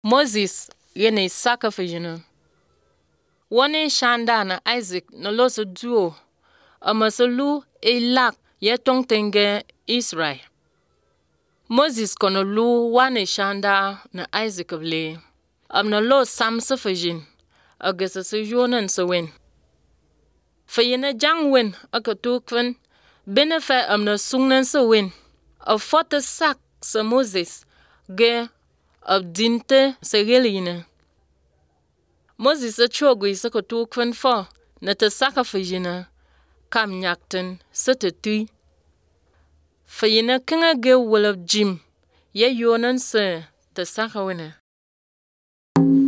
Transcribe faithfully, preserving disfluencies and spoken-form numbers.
Moses yene Isaka fijina. Wane shanda na Isaac na loso duo. Amasolu elak yetong tenge Israel. Moses kono lu wane shanda na Isaac vle. Am na lo samsa fijin. Agasa se jonen se wen. Fijina jang wen akatukwen. Benefe am na sungnen se wen. A fote sak se Moses ge ab dinte se geline. Moses a chogwi se katukwen fo na te saka fijina. Kam nyakten se te tui. Fijina kinga ge wolab jim. Ye yonen se te saka wene.